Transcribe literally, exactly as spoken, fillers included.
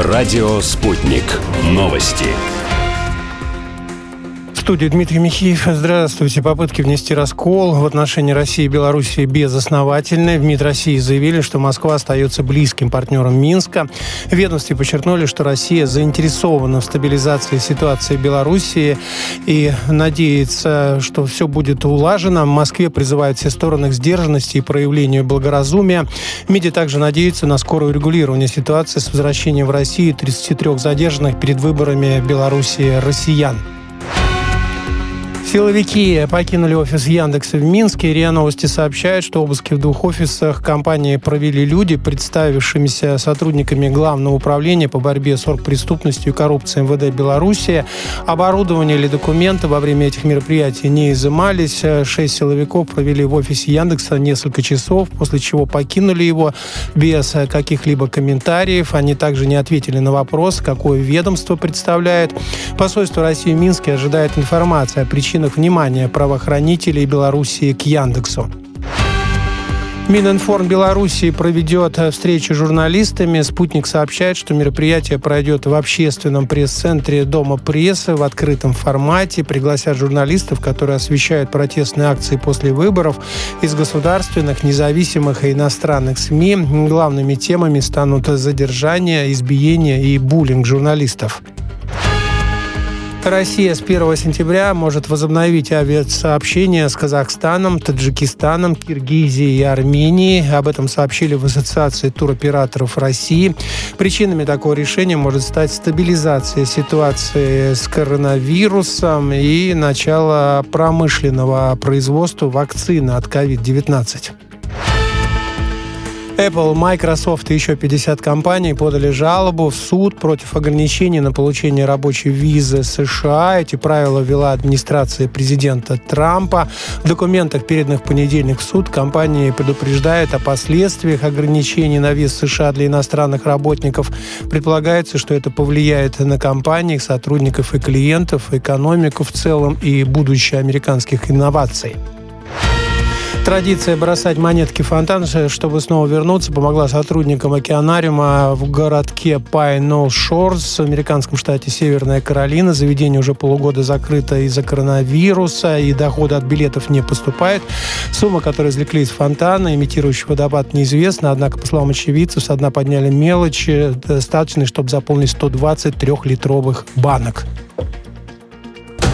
Радио «Спутник». Новости. В студии Дмитрий Михеев. Здравствуйте. Попытки внести раскол в отношении России и Белоруссии безосновательны. В МИД России заявили, что Москва остается близким партнером Минска. В ведомстве подчеркнули, что Россия заинтересована в стабилизации ситуации в Белоруссии и надеется, что все будет улажено. В Москве призывают все стороны к сдержанности и проявлению благоразумия. В МИДе также надеются на скорое урегулирование ситуации с возвращением в Россию тридцати трёх задержанных перед выборами в Белоруссии россиян. Силовики покинули офис Яндекса в Минске. РИА Новости сообщают, что обыски в двух офисах компании провели люди, представившимися сотрудниками Главного управления по борьбе с оргпреступностью и коррупцией МВД Беларуси. Оборудование или документы во время этих мероприятий не изымались. Шесть силовиков провели в офисе Яндекса несколько часов, после чего покинули его без каких-либо комментариев. Они также не ответили на вопрос, какое ведомство представляет. Посольство России в Минске ожидает информации о причинах внимания правоохранителей Белоруссии к Яндексу. Мининформ Белоруссии проведет встречу с журналистами. «Спутник» сообщает, что мероприятие пройдет в общественном пресс-центре Дома прессы в открытом формате. Пригласят журналистов, которые освещают протестные акции после выборов, из государственных, независимых и иностранных СМИ. Главными темами станут задержание, избиение и буллинг журналистов. Россия с первого сентября может возобновить авиасообщение с Казахстаном, Таджикистаном, Киргизией и Арменией. Об этом сообщили в Ассоциации туроператоров России. Причинами такого решения может стать стабилизация ситуации с коронавирусом и начало промышленного производства вакцины от ковид девятнадцать. Apple, Microsoft и еще пятьдесят компаний подали жалобу в суд против ограничений на получение рабочей визы США. Эти правила ввела администрация президента Трампа. В документах, переданных в понедельник в суд, компании предупреждают о последствиях ограничений на виз США для иностранных работников. Предполагается, что это повлияет на компании, их сотрудников и клиентов, экономику в целом и будущее американских инноваций. Традиция бросать монетки в фонтан, чтобы снова вернуться, помогла сотрудникам океанариума в городке Pine Shores в американском штате Северная Каролина. Заведение уже полугода закрыто из-за коронавируса, и дохода от билетов не поступает. Сумма, которую извлекли из фонтана, имитирующего водопад, неизвестна. Однако, по словам очевидцев, со дна подняли мелочи, достаточно, чтобы заполнить сто двадцать трехлитровых банок.